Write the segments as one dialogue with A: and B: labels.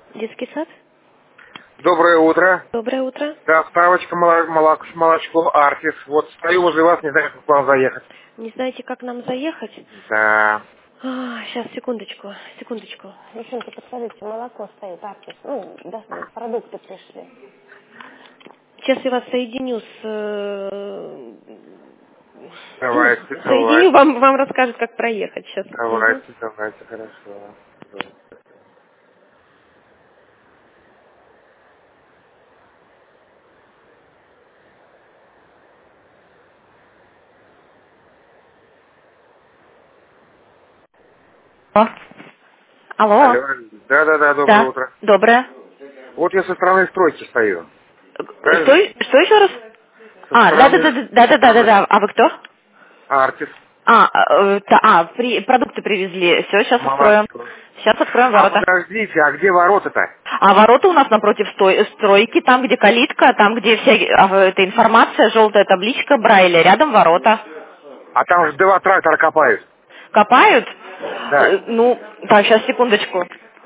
A: Детский сад?
B: Доброе утро.
A: Доброе утро.
B: Да, справочка молочко Артис. Вот стою возле вас, не знаю, как к вам заехать.
A: Не знаете, как нам заехать?
B: Да.
A: Сейчас, секундочку. Девчонки, подскажите, молоко стоит, Артис. Да, продукты пришли. Сейчас я вас соединю с...
B: Давайте,
A: соединю,
B: давайте.
A: вам расскажут, как проехать сейчас.
B: Давайте, хорошо.
A: Алло.
B: Алло. Да, доброе
A: Да,
B: утро.
A: доброе.
B: Вот я со стороны стройки стою.
A: Что,
B: Правильно?
A: что еще раз?
B: Со стороны...
A: Да. А вы кто?
B: Артис.
A: Продукты привезли. Все, сейчас откроем.
B: Молочко.
A: Сейчас откроем
B: А
A: ворота.
B: подождите, а где ворота-то?
A: А ворота у нас напротив стройки, там, где калитка, там, где вся эта информация, желтая табличка Брайля, рядом ворота.
B: А там же два трактора копают.
A: Копают?
B: Да.
A: Так, сейчас, секундочку.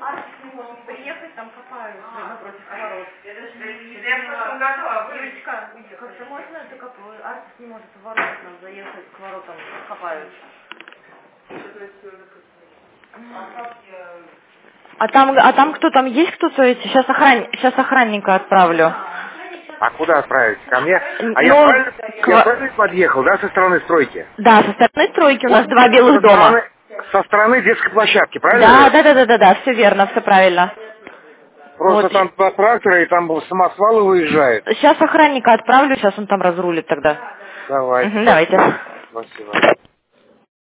A: А там кто там есть кто-то? Сейчас охранника отправлю.
B: А куда отправить? Ко мне? А
A: Ну,
B: я правильно подъехал, да, со стороны стройки?
A: да, со стороны стройки у нас
B: Вот
A: два белых дома.
B: со стороны детской площадки, правильно
A: Да,
B: же?
A: все верно, все правильно.
B: Просто
A: Вот.
B: там два трактора, и там самосвалы выезжают.
A: Сейчас охранника отправлю, сейчас он там разрулит тогда.
B: Давайте,
A: Давайте.
B: спасибо.